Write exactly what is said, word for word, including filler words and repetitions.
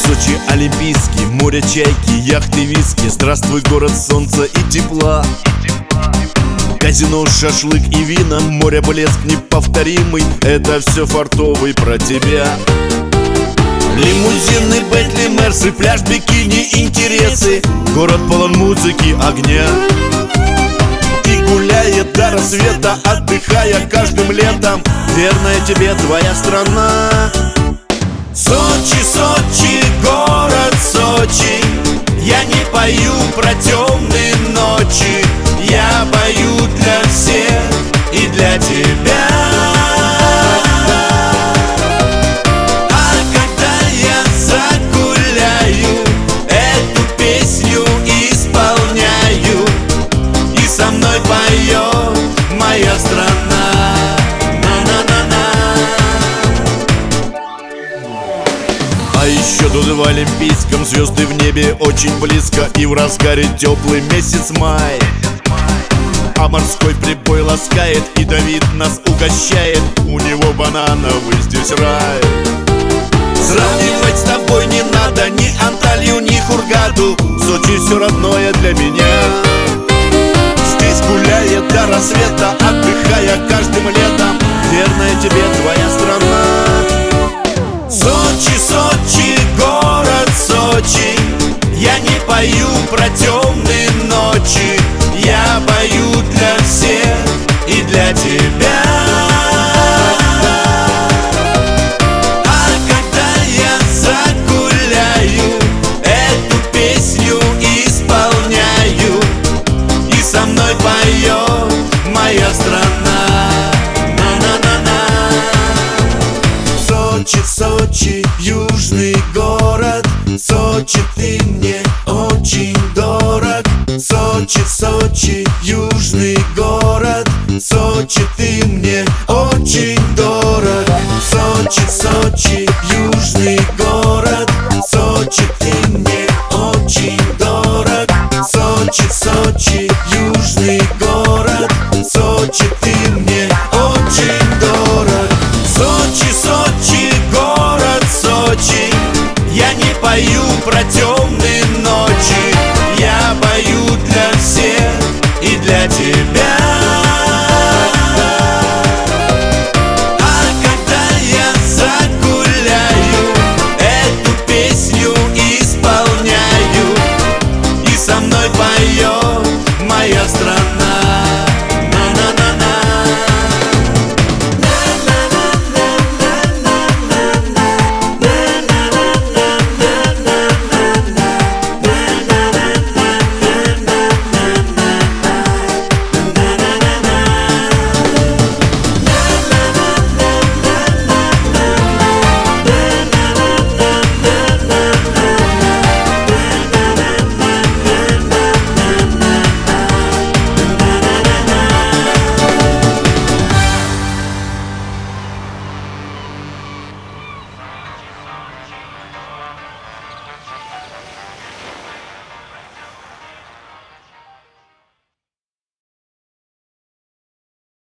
Сочи олимпийский, море чайки, яхты, виски. Здравствуй, город солнца и тепла. Казино, шашлык и вина, море блеск неповторимый. Это все фартовый про тебя. Лимузины, Бентли, Мерсы, пляж, бикини, интересы. Город полон музыки, огня. И гуляет до рассвета, отдыхая каждым летом. Верная тебе твоя страна. Сочи, Сочи, город Сочи. Я не пою про темные ночи. Я пою для всех и для тебя. А когда я загуляю, эту песню исполняю, и со мной поет моя страна. А еще тут в Олимпийском звезды в небе очень близко. И в разгаре теплый месяц май. А морской прибой ласкает, и Давид нас угощает. У него банановый здесь рай. Сравнивать с тобой не надо ни Анталью, ни Хургаду. Сочи все родное для меня. Здесь гуляет до рассвета, отдыхая каждым летом. Верная тебе твоя страна. Сочи, Сочи, город Сочи. Я не пою про темные ночи. Я пою для всех и для тебя. А когда я загуляю, эту песню исполняю, и со мной поет моя страна. Сочи, Сочи, южный город. Сочи, ты мне очень дорог. Сочи, Сочи, южный город. Сочи, ты мне очень дорог. Сочи, Сочи, южный город. Сочи, ты мне очень дорог. Сочи, Сочи, южный город. Сочи, ты мне очень дорог. Сочи, Сочи, город Сочи. Я не пою про тёмные